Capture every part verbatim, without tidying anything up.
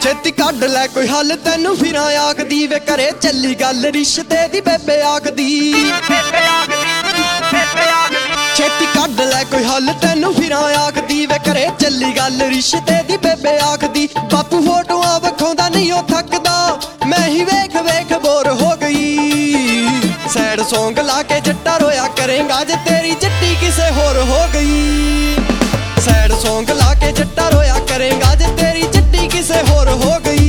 छेती कढ़ लै कोई हल तैनू फिरां आखदी वे घरे चली गल रिश्ते दी बेबे आखदी। छेती कढ़ लै कोई हल तैनू फिरां आखदी वे घरे चली गल रिश्ते दी बेबे आखदी। बापू फोटोआं वखाउंदा नहीं ओ थकदा मैं ही वेख वेख बोर हो गई। सैड सॉन्ग ला के जट्टा रोया करेंगा जे तेरी जट्टी किसे होर हो गई। सैड सॉन्ग ला के जट्टा रोया करेंगा जे तेरी जट्टी किसे होर हो गई।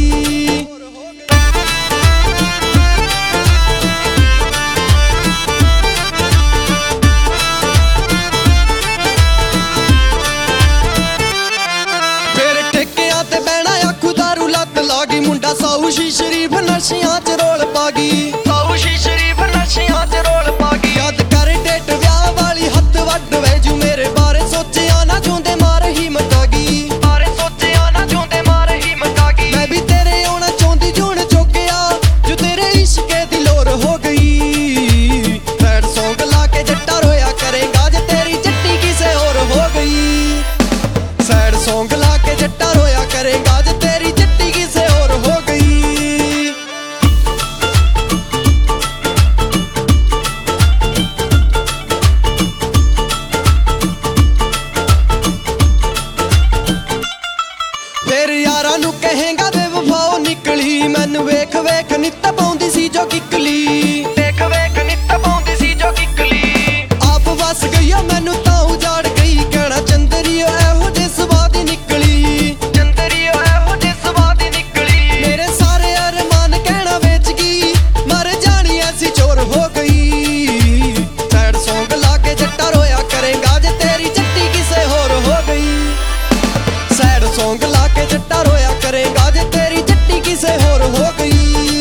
फिर ठेकियां ते बहना आखू दारू लत लागी मुंडा साऊ शी शरीफ नशियां च रोल पागी। साऊ शी शरीफ नशियां च रोल पागी। याद कर डेट ब्याह वाली हत्थ वड्ड वैजू मेरे बारे सोचिया ना जूंदे मार ही मकागी। बारे सोचिया ना जूंदे मार ही मकागी। मैं भी तेरे आउणा चाहुंदी जून चुक्किया जो तेरे इश्के दी लोर हो गई। सैड सॉन्ग ला के जट्टा रोया करेगा जे तेरी जट्टी किसे होर हो गई। सैड सॉन्ग ला के जट्टा रोया करेगा जे तेरी जट्टी किसे होर हो गई। फिर यारां नू कहेगा बेवफाओ निकली मैनू वेख वेख नित पाउंदी सी जो किकली। वेख वेख नित पाउंदी सी जो किकली। आप वस गई मैनू तां उजाड़ गई कहना चंदरियो एहो जे सुभाऽ दी निकली। चंदरियो एहो जे सुभाऽ दी निकली। मेरे सारे अरमान कहना बेच गई मर जानी ऐसी चोर हो गई। सैड सॉन्ग ला के जट्टा रोया करेगा जे तेरी जट्टी किसे होर हो गई। सैड सॉन्ग ला के जट्टा रोया करेगा जे तेरी जट्टी किसे होर हो गई।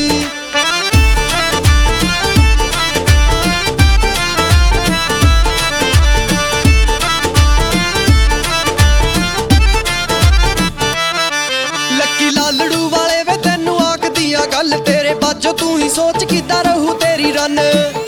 लक्की लालड़ू वाले वे तैनू आखदियां गल तेरे बाजो तू ही सोच किद्दां रहू तेरी रन।